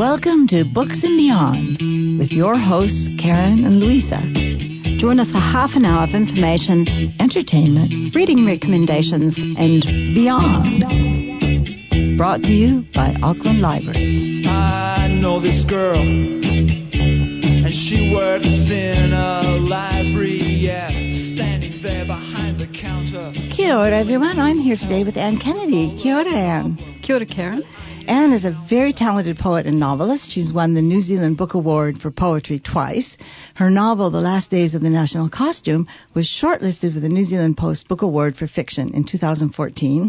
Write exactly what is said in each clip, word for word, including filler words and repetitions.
Welcome to Books and Beyond with your hosts, Karen and Louisa. Join us for half an hour of information, entertainment, reading recommendations, and beyond. Brought to you by Auckland Libraries. I know this girl, and she works in a library, yeah, standing there behind the counter. Kia ora, everyone. I'm here today with Anne Kennedy. Kia ora, Anne. Kia ora, Karen. Anne is a very talented poet and novelist. She's won the New Zealand Book Award for Poetry twice. Her novel, The Last Days of the National Costume, was shortlisted for the New Zealand Post Book Award for Fiction in two thousand fourteen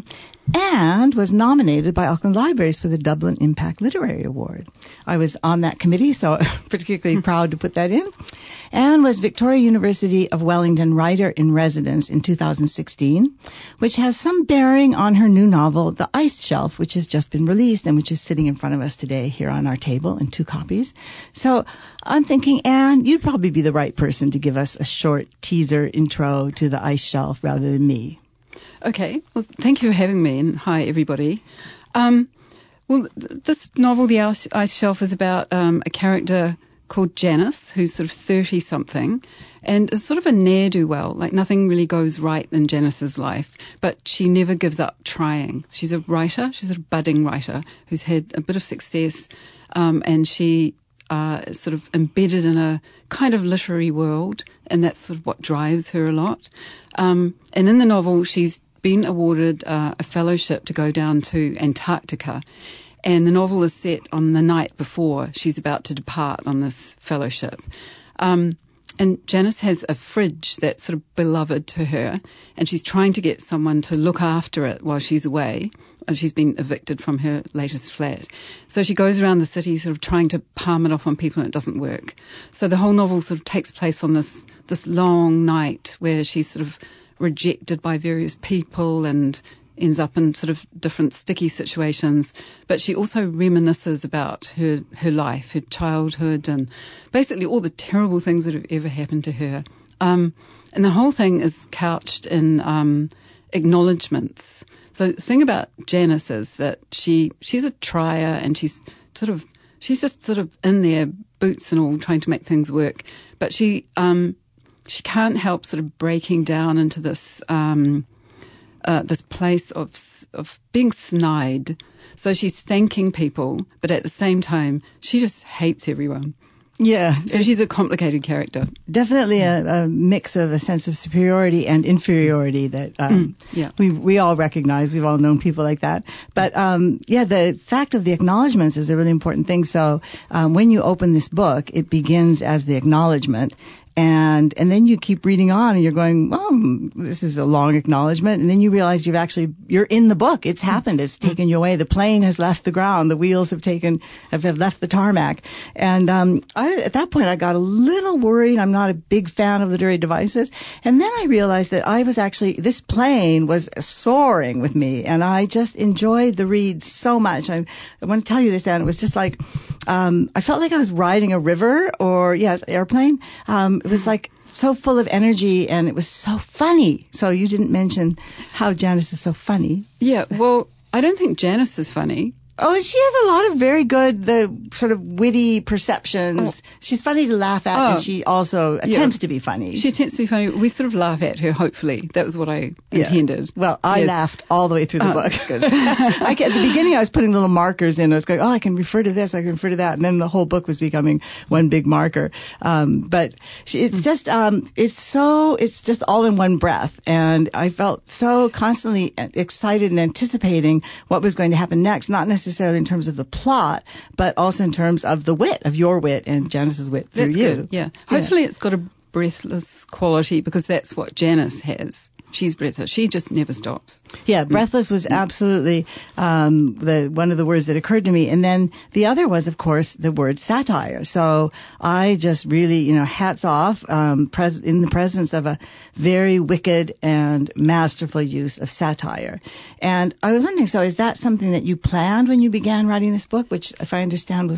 and was nominated by Auckland Libraries for the Dublin Impact Literary Award. I was on that committee, so I'm particularly proud to put that in. Anne was Victoria University of Wellington Writer-in-Residence in two thousand sixteen, which has some bearing on her new novel, The Ice Shelf, which has just been released and which is sitting in front of us today here on our table in two copies. So I'm thinking, Anne, you'd probably be the right person to give us a short teaser intro to The Ice Shelf rather than me. Okay. Well, thank you for having me, and hi, everybody. Um, well, th- this novel, The Ice, Ice Shelf, is about um, a character called Janice, who's sort of thirty-something, and is sort of a ne'er-do-well. Like, nothing really goes right in Janice's life, but she never gives up trying. She's a writer. She's a budding writer who's had a bit of success, um, and she uh, is sort of embedded in a kind of literary world, and that's sort of what drives her a lot. Um, and in the novel, she's been awarded uh, a fellowship to go down to Antarctica. And the novel is set on the night before she's about to depart on this fellowship. Um, and Janice has a fridge that's sort of beloved to her, and she's trying to get someone to look after it while she's away. And she's been evicted from her latest flat. So she goes around the city sort of trying to palm it off on people, and it doesn't work. So the whole novel sort of takes place on this, this long night where she's sort of rejected by various people and ends up in sort of different sticky situations, but she also reminisces about her, her life, her childhood, and basically all the terrible things that have ever happened to her. Um, and the whole thing is couched in um, acknowledgements. So the thing about Janice is that she she's a trier, and she's sort of she's just sort of in there, boots and all, trying to make things work. But she um, she can't help sort of breaking down into this. Um, Uh, this place of of being snide. So she's thanking people, but at the same time, she just hates everyone. Yeah. So she's a complicated character. Definitely a, a mix of a sense of superiority and inferiority that um, Mm, yeah. we we all recognize. We've all known people like that. But um, yeah, the fact of the acknowledgments is a really important thing. So um, when you open this book, it begins as the acknowledgement. And and then you keep reading on, and you're going, well, this is a long acknowledgement. And then you realize you've actually, you're in the book. It's happened. It's taken you away. The plane has left the ground. The wheels have taken, have, have left the tarmac. And um, I, at that point, I got a little worried. I'm not a big fan of literary devices. And then I realized that I was actually, this plane was soaring with me. And I just enjoyed the read so much. I, I want to tell you this, Anne. It was just like, um, I felt like I was riding a river or, yes, airplane. Um, It was like so full of energy, and it was so funny. So you didn't mention how Janice is so funny. Yeah, well, I don't think Janice is funny. Oh, she has a lot of very good, the sort of witty perceptions. Oh. She's funny to laugh at, oh. and she also attempts yeah. to be funny. She attempts to be funny. We sort of laugh at her, hopefully. That was what I yeah. intended. Well, I yes. laughed all the way through the oh, book. Good. I can, at the beginning, I was putting little markers in. I was going, oh, I can refer to this, I can refer to that. And then the whole book was becoming one big marker. Um, but she, it's mm. just, um, it's so, it's just all in one breath. And I felt so constantly excited and anticipating what was going to happen next, not necessarily in terms of the plot, but also in terms of the wit, of your wit and Janice's wit through that's you. Good, yeah. Hopefully yeah. it's got a breathless quality, because that's what Janice has. She's breathless. She just never stops. Yeah, breathless was absolutely um, the one of the words that occurred to me. And then the other was, of course, the word satire. So I just really, you know, hats off um, pres- in the presence of a very wicked and masterful use of satire. And I was wondering, so is that something that you planned when you began writing this book, which, if I understand, was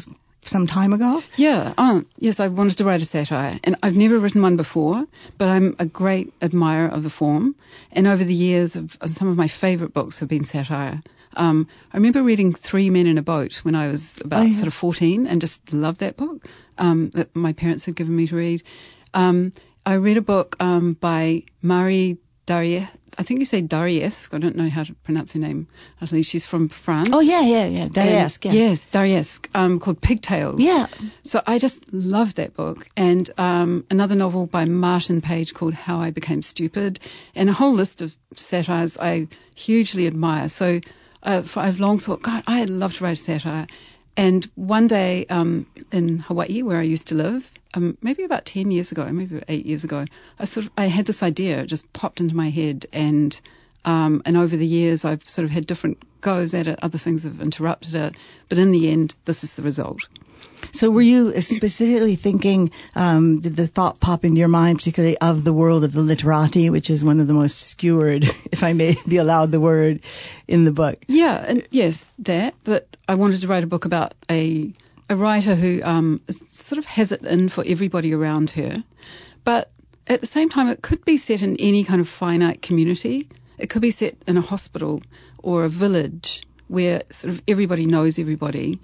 some time ago? Yeah. Oh, yes, I wanted to write a satire, and I've never written one before, but I'm a great admirer of the form. And over the years, of, some of my favourite books have been satire. Um, I remember reading Three Men in a Boat when I was about oh, yeah. sort of fourteen, and just loved that book um, that my parents had given me to read. Um, I read a book um, by Marie Darrieusse. I think you say Darrieusse. I don't know how to pronounce her name. I think she's from France. Oh, yeah, yeah, yeah. Darrieusse, yeah. Yes, Darrieusse, um, called Pigtails. Yeah. So I just loved that book. And um, another novel by Martin Page called How I Became Stupid, and a whole list of satires I hugely admire. So uh, I've long thought, God, I'd love to write a satire. And one day um, in Hawaii, where I used to live, um, maybe about ten years ago, maybe eight years ago, I sort of I had this idea. It just popped into my head, and um, and over the years, I've sort of had different goes at it. Other things have interrupted it, but in the end, this is the result. So were you specifically thinking, um, did the thought pop into your mind, particularly of the world of the literati, which is one of the most skewered, if I may be allowed the word, in the book? Yeah, and yes, that. But I wanted to write a book about a a writer who um, is, sort of has it in for everybody around her. But at the same time, it could be set in any kind of finite community. It could be set in a hospital or a village where sort of everybody knows everybody.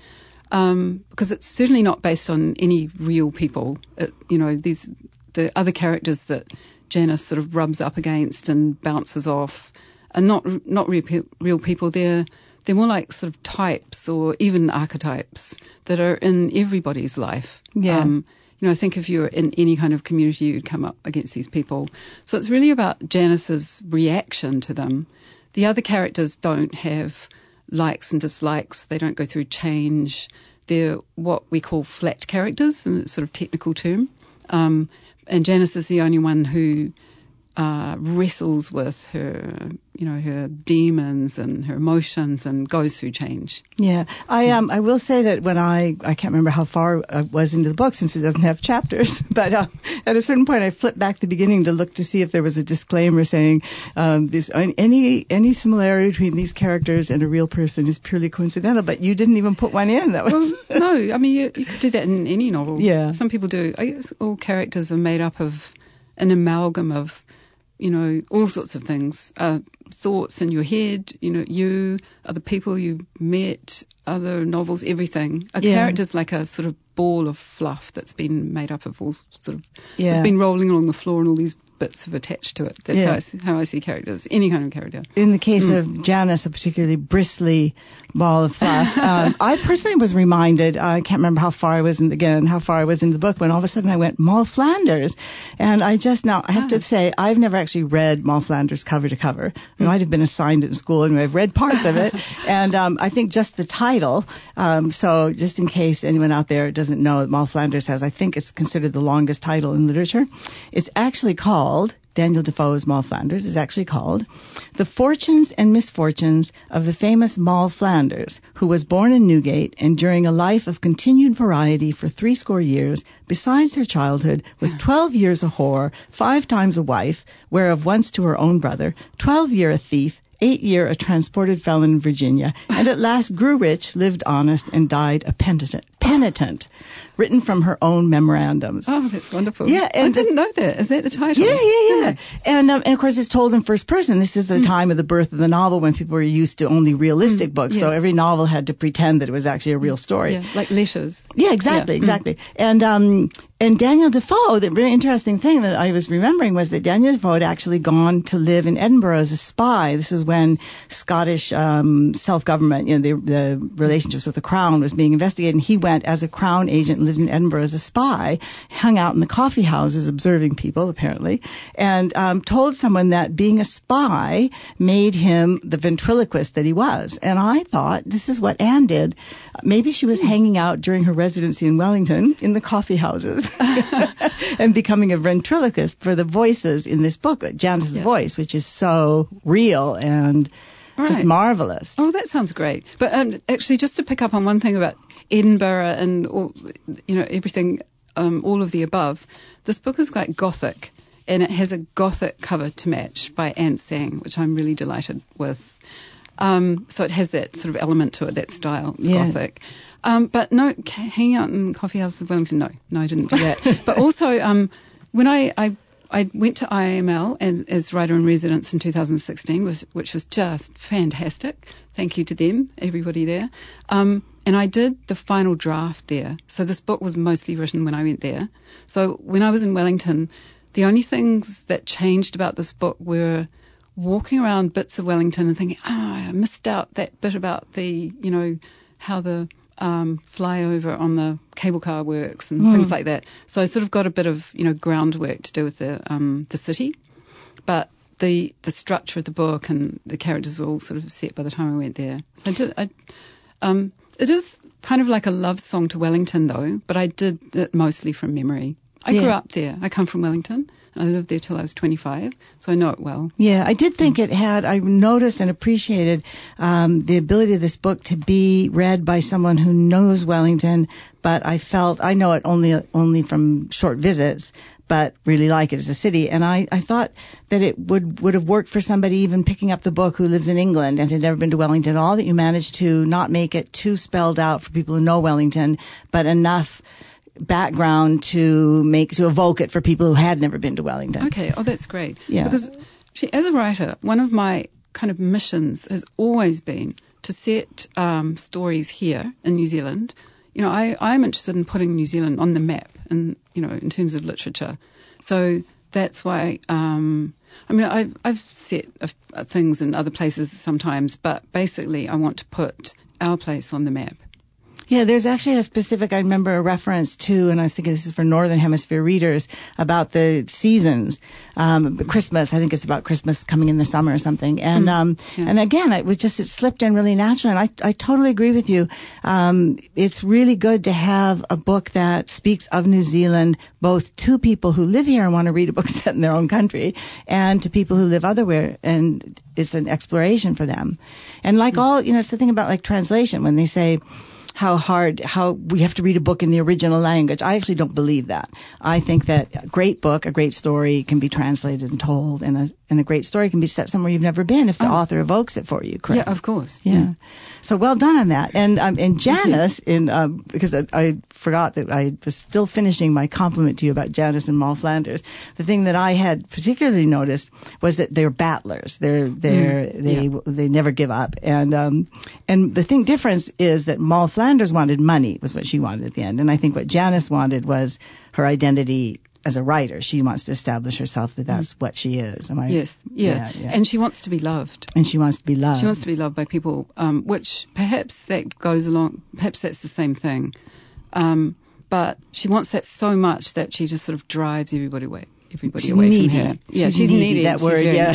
Um, because it's certainly not based on any real people. It, you know, these the other characters that Janice sort of rubs up against and bounces off are not not real, real people. They're they're more like sort of types or even archetypes that are in everybody's life. Yeah. Um, you know, I think if you're in any kind of community, you'd come up against these people. So it's really about Janice's reaction to them. The other characters don't have likes and dislikes. They don't go through change. They're what we call flat characters, in a sort of technical term. Um, and Janice is the only one who uh, wrestles with her, you know, her demons and her emotions and goes through change. Yeah, I um I will say that when I I can't remember how far I was into the book since it doesn't have chapters, but uh, at a certain point I flipped back to the beginning to look to see if there was a disclaimer saying um this any any similarity between these characters and a real person is purely coincidental. But you didn't even put one in. That was well, no. I mean, you, you could do that in any novel. Yeah, some people do. I guess all characters are made up of an amalgam of, you know, all sorts of things, uh, thoughts in your head, you know, you, other people you met, other novels, everything. A yeah. character's like a sort of ball of fluff that's been made up of all sort of, yeah. it's been rolling along the floor and all these bits have attached to it. That's yeah. how, I see, how I see characters, any kind of character. In the case mm. of Janice, a particularly bristly ball of fluff, um, I personally was reminded, I can't remember how far I was in, again, how far I was in the book when all of a sudden I went, Moll Flanders. And I just now, I have ah. to say, I've never actually read Moll Flanders cover to cover. I might have been assigned it in school and I've read parts of it. And um, I think just the title, um, so just in case anyone out there doesn't know, Moll Flanders has, I think it's considered the longest title in literature. It's actually called, Daniel Defoe's Moll Flanders is actually called The Fortunes and Misfortunes of the Famous Moll Flanders, who was born in Newgate and during a life of continued variety for threescore years, besides her childhood, was twelve years a whore, five times a wife, whereof once to her own brother, twelve year a thief, eight year a transported felon in Virginia, and at last grew rich, lived honest, and died a penitent. Penitent. Written from her own memorandums. Oh, that's wonderful. Yeah, and I didn't know that. Is that the title? Yeah, yeah, yeah. And, um, and of course, it's told in first person. This is the mm. time of the birth of the novel when people were used to only realistic mm, books. Yes. So every novel had to pretend that it was actually a real story. Yeah, like letters. Yeah, exactly, yeah. exactly. Mm. And um, and Daniel Defoe, the very interesting thing that I was remembering was that Daniel Defoe had actually gone to live in Edinburgh as a spy. This is when Scottish um, self-government, you know, the, the relationships with the Crown was being investigated. And he went as a Crown agent and lived in Edinburgh as a spy, hung out in the coffee houses observing people, apparently, and um, told someone that being a spy made him the ventriloquist that he was. And I thought, this is what Anne did. Maybe she was hanging out during her residency in Wellington in the coffee houses and becoming a ventriloquist for the voices in this book, like Janice's yeah. voice, which is so real and right. just marvelous. Oh, that sounds great. But um, actually, just to pick up on one thing about Edinburgh and all, you know, everything, um, all of the above, this book is quite gothic, and it has a gothic cover to match by Ant Sang, which I'm really delighted with. Um, so it has that sort of element to it, that style. It's Yeah. Gothic. Um, but no, ca- hanging out in coffee houses of Wellington, no, no, I didn't do that. But also, um, when I, I I went to I M L as, as writer in residence in two thousand sixteen, was, which was just fantastic. Thank you to them, everybody there. Um, and I did the final draft there. So this book was mostly written when I went there. So when I was in Wellington, the only things that changed about this book were walking around bits of Wellington and thinking, ah, I missed out that bit about the, you know, how the um, flyover on the cable car works and mm. things like that. So I sort of got a bit of, you know, groundwork to do with the um, the city. But the the structure of the book and the characters were all sort of set by the time I went there. I did, I, um, it is kind of like a love song to Wellington, though, but I did it mostly from memory. I yeah. grew up there. I come from Wellington. I lived there till I was twenty-five, so I know it well. Yeah, I did think it had, I noticed and appreciated um, the ability of this book to be read by someone who knows Wellington, but I felt, I know it only only from short visits, but really like it as a city. And I, I thought that it would, would have worked for somebody even picking up the book who lives in England and had never been to Wellington at all, that you managed to not make it too spelled out for people who know Wellington, but enough background to make to evoke it for people who had never been to Wellington. Okay, oh, that's great. Yeah. Because she, as a writer, one of my kind of missions has always been to set um, stories here in New Zealand. You know, I, I'm interested in putting New Zealand on the map, and you know, in terms of literature. So that's why. Um, I mean, I've I've set uh, things in other places sometimes, but basically, I want to put our place on the map. Yeah, there's actually a specific, I remember a reference to, and I was thinking this is for Northern Hemisphere readers, about the seasons. Um, Christmas, I think it's about Christmas coming in the summer or something. And, mm, um, yeah. and again, it was just, it slipped in really naturally. And I, I totally agree with you. Um, it's really good to have a book that speaks of New Zealand, both to people who live here and want to read a book set in their own country, and to people who live otherwhere. And it's an exploration for them. And like mm. all, you know, it's the thing about like translation when they say, how hard, how we have to read a book in the original language. I actually don't believe that. I think that a great book, a great story can be translated and told, and a, and a great story can be set somewhere you've never been if the oh. author evokes it for you, correct? Yeah, of course. Yeah. yeah. So well done on that. And um, and Janice, in um, because I, I forgot that I was still finishing my compliment to you about Janice and Moll Flanders. The thing that I had particularly noticed was that they're battlers. They're they're mm, they yeah. they never give up. And um and the thing difference is that Moll Flanders wanted money, was what she wanted at the end, and I think what Janice wanted was her identity as a writer. She wants to establish herself that that's what she is. Am I? Yes, yeah. Yeah, yeah. And she wants to be loved. And she wants to be loved. She wants to be loved by people, um, which perhaps that goes along, perhaps that's the same thing. Um, but she wants that so much that she just sort of drives everybody away. Everybody she's away needy. from her. Yeah, she's, she's needy, needy. That she's word, yeah.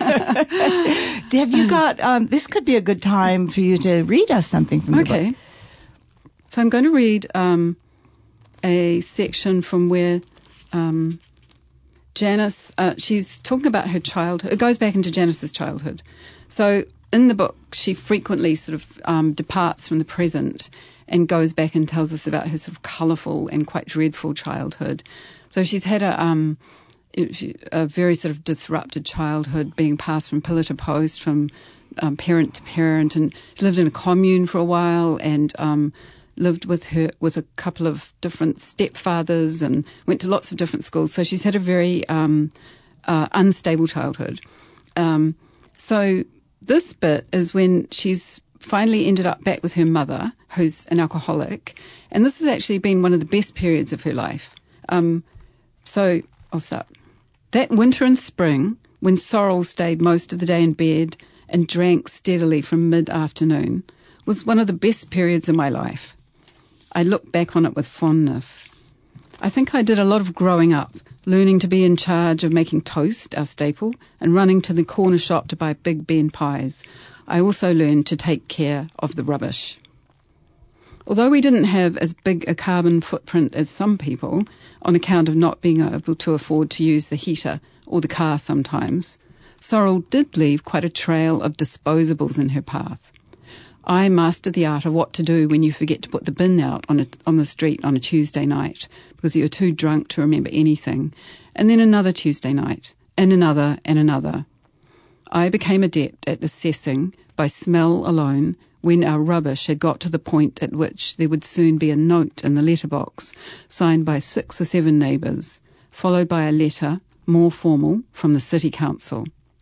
Needy. Have you got, um, this could be a good time for you to read us something from the okay. book. Okay. So I'm going to read um, a section from where um, Janice, uh, she's talking about her childhood. It goes back into Janice's childhood. So in the book, she frequently sort of um, departs from the present and goes back and tells us about her sort of colourful and quite dreadful childhood. So she's had a, um, a very sort of disrupted childhood, being passed from pillar to post, from um, parent to parent, and she lived in a commune for a while and um, lived with her with a couple of different stepfathers and went to lots of different schools. So she's had a very um, uh, unstable childhood. Um, so this bit is when she's finally ended up back with her mother, who's an alcoholic, and this has actually been one of the best periods of her life. Um, so I'll start. That winter and spring, when Sorrel stayed most of the day in bed and drank steadily from mid-afternoon, was one of the best periods of my life. I look back on it with fondness. I think I did a lot of growing up, learning to be in charge of making toast, our staple, and running to the corner shop to buy Big Ben pies. I also learned to take care of the rubbish. Although we didn't have as big a carbon footprint as some people, on account of not being able to afford to use the heater or the car sometimes, Sorrel did leave quite a trail of disposables in her path. I mastered the art of what to do when you forget to put the bin out on a, on the street on a Tuesday night because you're too drunk to remember anything, and then another Tuesday night, and another and another. I became adept at assessing by smell alone when our rubbish had got to the point at which there would soon be a note in the letterbox signed by six or seven neighbours, followed by a letter, more formal, from the City Council.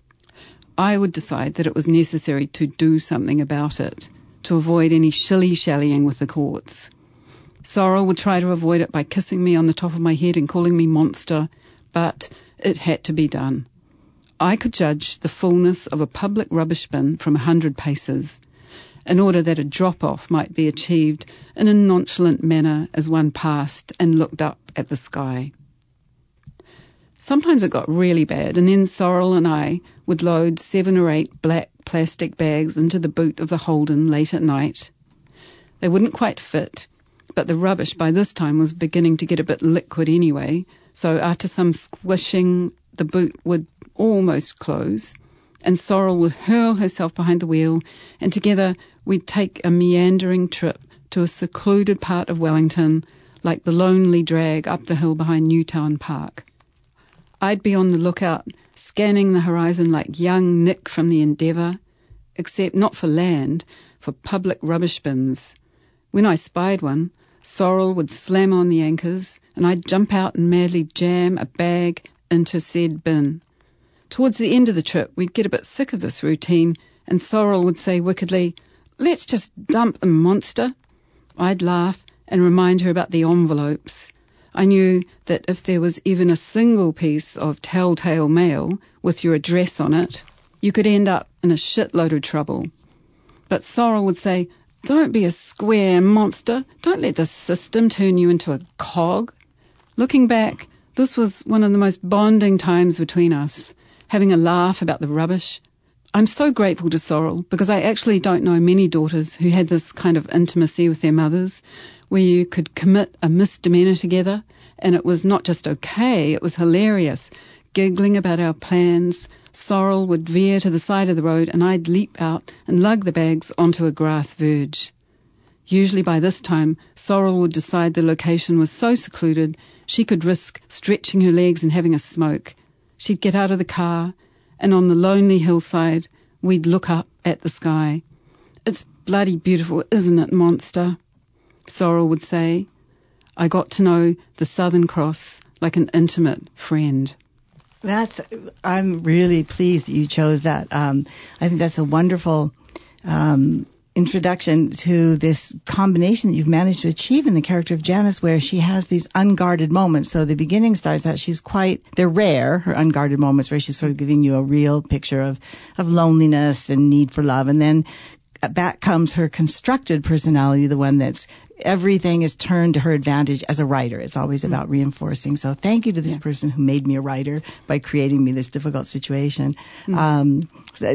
I would decide that it was necessary to do something about it, to avoid any shilly-shallying with the courts. Sorrel would try to avoid it by kissing me on the top of my head and calling me monster, but it had to be done. I could judge the fullness of a public rubbish bin from a hundred paces, in order that a drop-off might be achieved in a nonchalant manner as one passed and looked up at the sky. Sometimes it got really bad, and then Sorrel and I would load seven or eight black plastic bags into the boot of the Holden late at night. They wouldn't quite fit, but the rubbish by this time was beginning to get a bit liquid anyway, so after some squishing, the boot would almost close, and Sorrel would hurl herself behind the wheel, and together we'd take a meandering trip to a secluded part of Wellington, like the lonely drag up the hill behind Newtown Park. I'd be on the lookout, scanning the horizon like young Nick from the Endeavour, except not for land, for public rubbish bins. When I spied one, Sorrel would slam on the anchors, and I'd jump out and madly jam a bag into said bin. Towards the end of the trip, we'd get a bit sick of this routine, and Sorrel would say wickedly, "Let's just dump them, monster." I'd laugh and remind her about the envelopes. I knew that if there was even a single piece of telltale mail with your address on it, you could end up in a shitload of trouble. But Sorrel would say, "Don't be a square monster. Don't let the system turn you into a cog." Looking back, this was one of the most bonding times between us, having a laugh about the rubbish. I'm so grateful to Sorrel because I actually don't know many daughters who had this kind of intimacy with their mothers, where you could commit a misdemeanour together, and it was not just okay, it was hilarious. Giggling about our plans, Sorrel would veer to the side of the road and I'd leap out and lug the bags onto a grass verge. Usually by this time, Sorrel would decide the location was so secluded she could risk stretching her legs and having a smoke. She'd get out of the car, and on the lonely hillside, we'd look up at the sky. "It's bloody beautiful, isn't it, monster?" Sorrel would say. I got to know the Southern Cross like an intimate friend. That's, I'm really pleased that you chose that. Um, I think that's a wonderful um, introduction to this combination that you've managed to achieve in the character of Janice, where she has these unguarded moments. So the beginning starts out, she's quite, they're rare, her unguarded moments, where she's sort of giving you a real picture of, of loneliness and need for love. And then back comes her constructed personality, the one that's everything is turned to her advantage as a writer. It's always mm. about reinforcing. So thank you to this yeah. person who made me a writer by creating me this difficult situation. Mm. Um,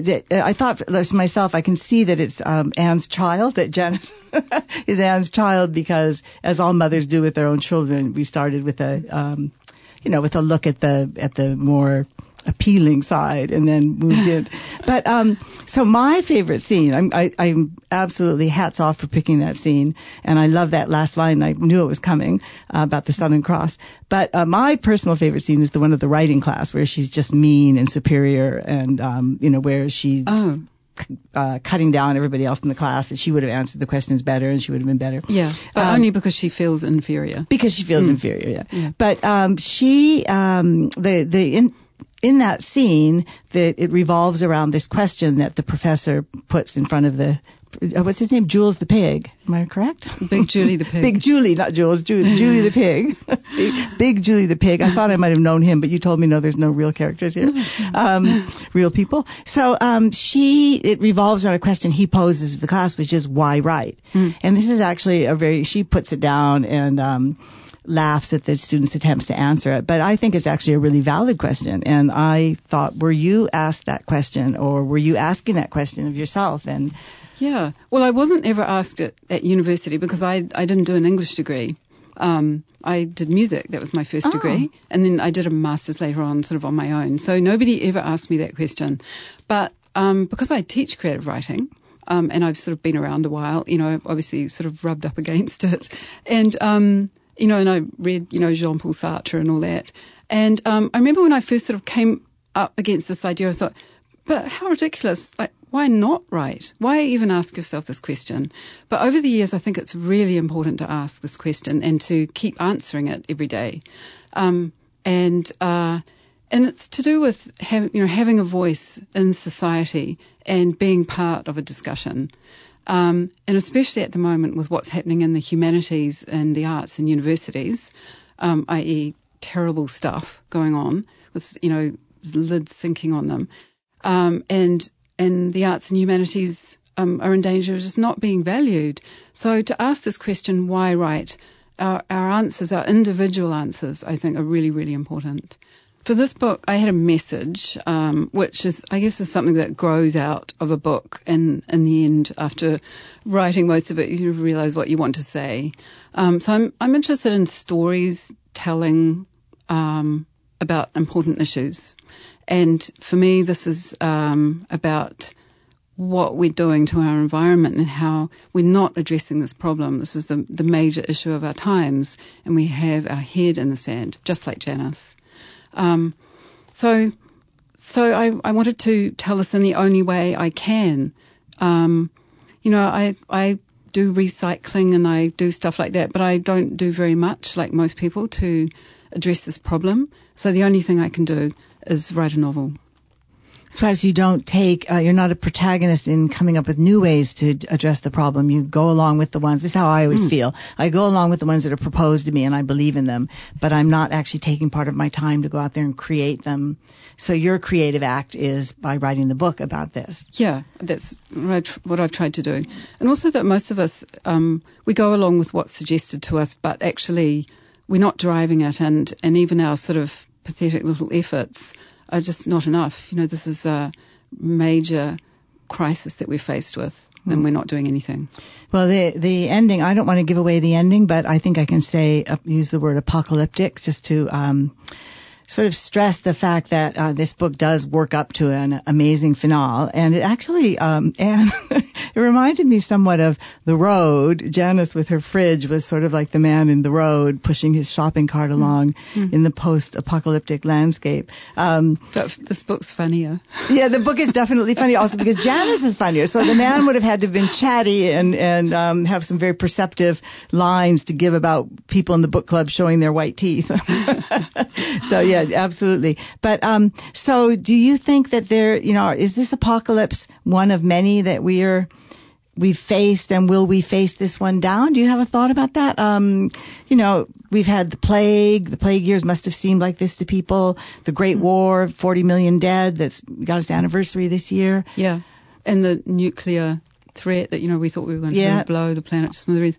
I thought myself, I can see that it's um, Anne's child, that Janice is Anne's child, because as all mothers do with their own children, we started with a, um, you know, with a look at the at the more appealing side and then moved in. But um, so my favorite scene, I'm, I, I'm absolutely hats off for picking that scene, and I love that last line. I knew it was coming uh, about the Southern Cross. But uh, my personal favorite scene is the one of the writing class, where she's just mean and superior, and um, you know, where she's oh. uh, cutting down everybody else in the class, and she would have answered the questions better, and she would have been better. Yeah, but um, only because she feels inferior. Because she feels mm. inferior. Yeah. yeah. But um, she, um, the the in, in that scene, that it revolves around this question that the professor puts in front of the, uh, what's his name? Jules the pig. Am I correct? Big Julie the pig. Big Julie, not Jules. Julie, Julie the pig. Big, Big Julie the pig. I thought I might have known him, but you told me no, there's no real characters here. Um, real people. So, um, she, it revolves around a question he poses to the class, which is why write? Mm. And this is actually a very, she puts it down and, um, laughs at the students' attempts to answer it. But I think it's actually a really valid question. And I thought, were you asked that question, or were you asking that question of yourself? And yeah, well, I wasn't ever asked it at university because I I didn't do an English degree. Um, I did music. That was my first oh. degree. And then I did a master's later on, sort of on my own. So nobody ever asked me that question. But um, because I teach creative writing, um, and I've sort of been around a while, you know, obviously sort of rubbed up against it. And um You know, and I read, you know, Jean-Paul Sartre and all that. And um, I remember when I first sort of came up against this idea, I thought, but how ridiculous. Like, why not write? Why even ask yourself this question? But over the years, I think it's really important to ask this question and to keep answering it every day. Um, and uh, and it's to do with have, you know having a voice in society and being part of a discussion. Um, and especially at the moment with what's happening in the humanities and the arts and universities, um, that is terrible stuff going on with, you know, lids sinking on them. Um, and and the arts and humanities um, are in danger of just not being valued. So to ask this question, why write, our, our answers, our individual answers, I think are really, really important. For this book, I had a message, um, which is, I guess, is something that grows out of a book. And in the end, after writing most of it, you realise what you want to say. Um, so I'm I'm interested in stories telling um, about important issues. And for me, this is um, about what we're doing to our environment and how we're not addressing this problem. This is the, the major issue of our times, and we have our head in the sand, just like Janice. Um, so, so I, I wanted to tell this in the only way I can. Um, you know, I, I do recycling and I do stuff like that, but I don't do very much like most people to address this problem. So the only thing I can do is write a novel. As far as you don't take, uh, you're not a protagonist in coming up with new ways to d- address the problem. You go along with the ones, this is how I always mm. feel. I go along with the ones that are proposed to me and I believe in them, but I'm not actually taking part of my time to go out there and create them. So your creative act is by writing the book about this. Yeah, that's right, what I've tried to do. And also that most of us, um, we go along with what's suggested to us, but actually we're not driving it, and, and even our sort of pathetic little efforts are just not enough. You know, this is a major crisis that we're faced with, and we're not doing anything. Well, the the ending, I don't want to give away the ending, but I think I can say, uh, use the word apocalyptic just to um, sort of stress the fact that uh, this book does work up to an amazing finale. And it actually, um, and it reminded me somewhat of The Road. Janice with her fridge was sort of like the man in the road pushing his shopping cart along mm-hmm. in the post-apocalyptic landscape. Um, but this book's funnier. Yeah, the book is definitely funny also because Janice is funnier. So the man would have had to have been chatty and, and um, have some very perceptive lines to give about people in the book club showing their white teeth. So, yeah. Absolutely. But um, so do you think that there, you know, is this apocalypse one of many that we are, we've faced, and will we face this one down? Do you have a thought about that? Um, you know, we've had the plague. The plague years must have seemed like this to people. The Great War, forty million dead. That's got its anniversary this year. Yeah. And the nuclear threat that, you know, we thought we were going to yeah. blow the planet to smithereens.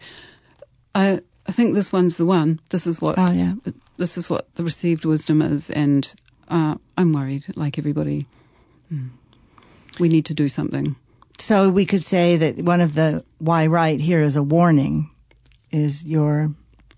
I I think this one's the one. This is what oh, yeah. this is what the received wisdom is, and uh, I'm worried, like everybody. We need to do something. So we could say that one of the why write here is a warning. Is your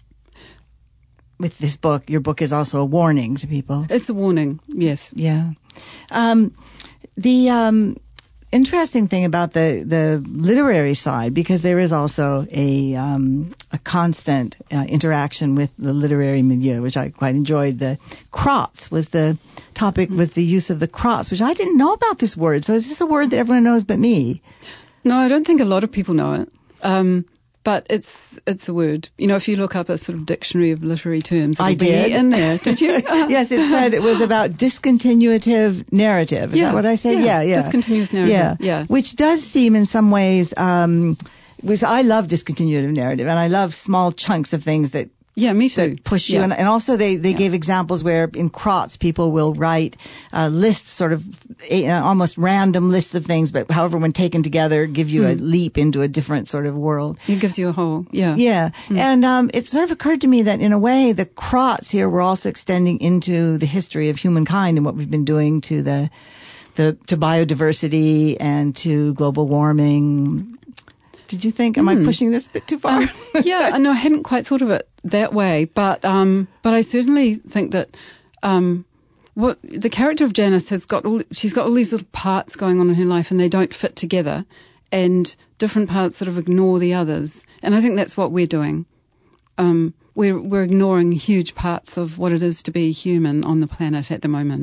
with this book? Your book is also a warning to people. It's a warning. Yes. Yeah. Um, the um, interesting thing about the, the literary side, because there is also a um, a constant uh, interaction with the literary milieu, which I quite enjoyed. The crots was the topic, was the use of the crots, which I didn't know about this word. So is this a word that everyone knows but me? No, I don't think a lot of people know it. Um, but it's it's a word. You know, if you look up a sort of dictionary of literary terms, it'll I did. be in there. Did you? Yes, it said it was about discontinuative narrative. Is yeah, that what I said? Yeah, yeah, yeah. Discontinuous narrative. Yeah, yeah. Which does seem in some ways, um, which I love discontinuative narrative, and I love small chunks of things that Yeah, me too. that push you. Yeah. And, and also they, they Yeah. gave examples where in crots people will write uh, lists, sort of uh, almost random lists of things, but however when taken together give you a leap into a different sort of world. It gives you a whole, yeah. Yeah. And um, it sort of occurred to me that in a way the crots here were also extending into the history of humankind and what we've been doing to the the to biodiversity and to global warming. Did you think, am Mm. I pushing this a bit too far? Um, yeah, no, I hadn't quite thought of it that way, but um, but I certainly think that um, what the character of Janice has got, all, she's got all these little parts going on in her life, and they don't fit together, and different parts sort of ignore the others, and I think that's what we're doing. Um, we're we're ignoring huge parts of what it is to be human on the planet at the moment.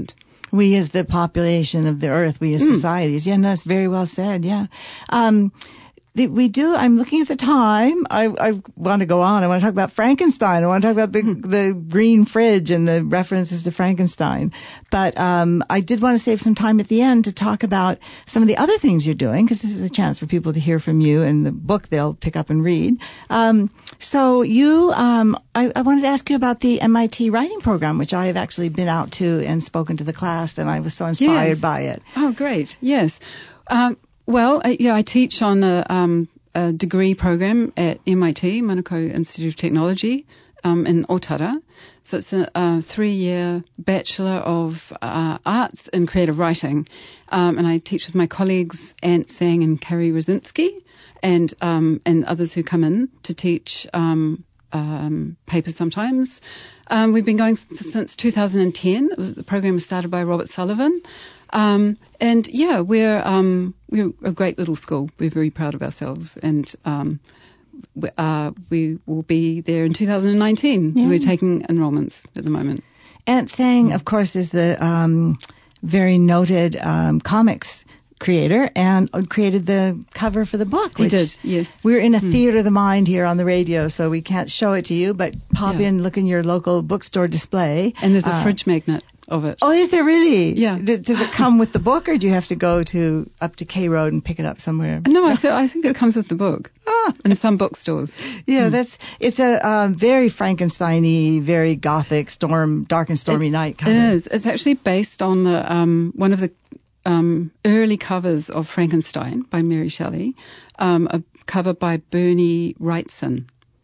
We as the population of the earth, we as Mm. societies. Yeah, no, that's very well said. Yeah. Um, the, we do, I'm looking at the time. I, I want to go on. I want to talk about Frankenstein. I want to talk about the, the green fridge and the references to Frankenstein. But, um, I did want to save some time at the end to talk about some of the other things you're doing, because this is a chance for people to hear from you, and the book they'll pick up and read. Um, so you, um, I, I wanted to ask you about the M I T writing program, which I have actually been out to and spoken to the class, and I was so inspired Yes. by it. Oh, great. Yes. Um, well, I, yeah, I teach on a, um, a degree program at M I T, Manukau Institute of Technology, um, in Otara. So it's a, a three-year Bachelor of uh, Arts in Creative Writing. Um, and I teach with my colleagues Ant Sang and Carrie Rosinski, and um, and others who come in to teach um, um, papers sometimes. Um, we've been going since two thousand ten. It was, the program was started by Robert Sullivan. Um, and yeah, we're, um, we're a great little school. We're very proud of ourselves, and, um, we, uh, we will be there in two thousand nineteen. Yeah. We're taking enrollments at the moment. Ant Sang, of course, is the um, very noted um, comics creator and created the cover for the book. He which did, yes. We're in a theater of the mind here on the radio, so we can't show it to you, but pop Yeah. in, look in your local bookstore display. And there's a Uh, fridge magnet of it. Oh, is there really? Yeah. D- does it come with the book, or do you have to go to up to K Road and pick it up somewhere? No, I, th- I think it comes with the book Ah. in some bookstores. Yeah, that's it's a um, very Frankenstein-y, very gothic, storm, dark and stormy night cover. It is. It's actually based on the um, one of the um, early covers of Frankenstein by Mary Shelley, um, a cover by Bernie Wrightson.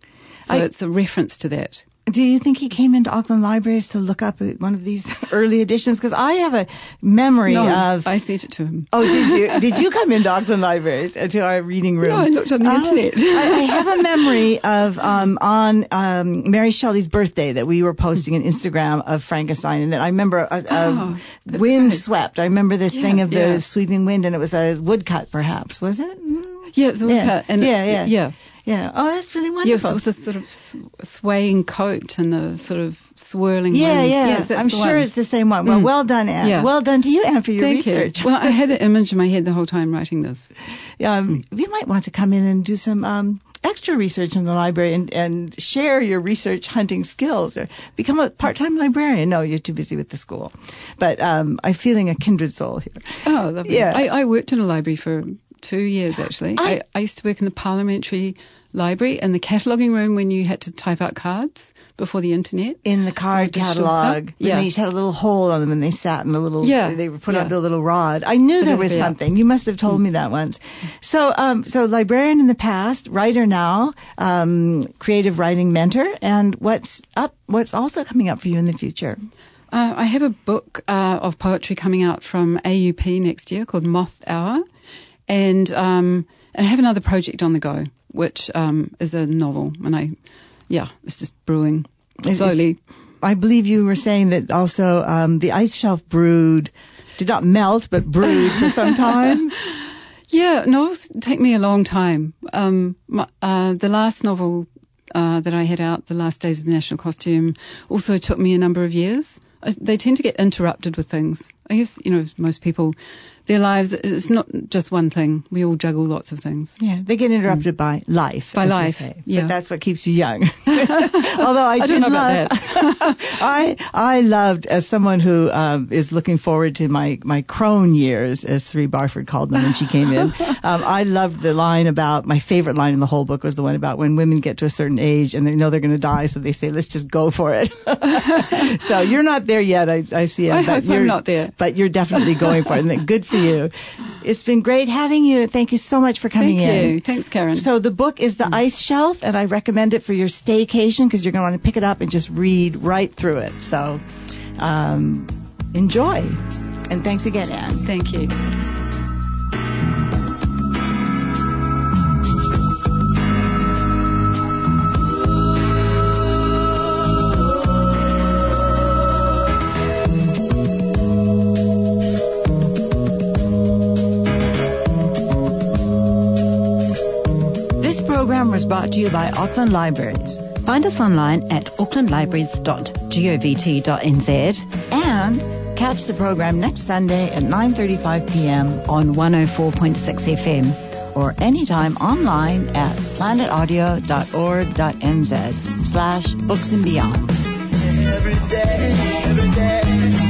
So I- it's a reference to that. Do you think he came into Auckland Libraries to look up at one of these early editions? Because I have a memory No, of. I sent it to him. Oh, did you? Did you come into Auckland Libraries, uh, to our reading room? No, I looked on the Oh, internet. I, I have a memory of um, on um, Mary Shelley's birthday that we were posting an Instagram of Frankenstein, and then I remember a, a Oh, that's wind great. swept. I remember this Yeah, thing of the yeah. sweeping wind, and it was a woodcut, perhaps, was it? Mm. Yeah, it's all Yeah, cut. And yeah, it- yeah. yeah. Yeah. Oh, that's really Yes, wonderful. with the sort of s- swaying coat and the sort of swirling Yeah, wind. yeah. Yes, that's I'm the sure one. it's the same one. Well, Mm. well done, Anne. Yeah. Well done to you, Anne, for your Thank research. you. Well, I had the image in my head the whole time writing this. um, you might want to come in and do some um, extra research in the library and, and share your research hunting skills, or become a part-time librarian. No, you're too busy with the school. But um, I'm feeling a kindred soul here. Oh, lovely. Yeah. I, I worked in a library for two years, actually. I- I, I used to work in the parliamentary library and the cataloguing room when you had to type out cards before the internet. In the card digital catalog, stuff? when Yeah. they each had a little hole on them, and they sat in a little, Yeah, they were put yeah. onto a little rod. I knew So there they was would be out. something. You must have told me that once. So, um, so librarian in the past, writer now, um, creative writing mentor, and what's up? What's also coming up for you in the future? Uh, I have a book uh, of poetry coming out from A U P next year called Moth Hour. And, um, and I have another project on the go, which um, is a novel. And I, yeah, it's just brewing Is- slowly. I believe you were saying that also um, the ice shelf brewed, did not melt, but brewed for some time. Yeah, novels take me a long time. Um, my, uh, the last novel uh, that I had out, The Last Days of the National Costume, also took me a number of years. I, they tend to get interrupted with things. I guess, you know, most people, their lives, it's not just one thing. We all juggle lots of things. Yeah, they get interrupted by life. By as they life, say. yeah. But that's what keeps you young. Although I, I did don't know love, about that. I I loved, as someone who um, is looking forward to my my crone years, as Sri Barford called them when she came in. um, I loved the line about, my favorite line in the whole book was the one about when women get to a certain age and they know they're going to die, so they say, let's just go for it. So you're not there yet, I, I see. I but hope I'm you're- not there. But you're definitely going for it, and good for you. It's been great having you. Thank you so much for coming Thank in. you. Thanks, Karen. So the book is The Ice Shelf, and I recommend it for your staycation because you're going to want to pick it up and just read right through it. So um, enjoy. And thanks again, Anne. Thank you. This program was brought to you by Auckland Libraries Find us online at auckland libraries dot govt dot n z and Catch the program next Sunday at nine thirty-five p.m. on one oh four point six F M or anytime online at planetaudio.org.nz slash books and beyond. Every day, every day.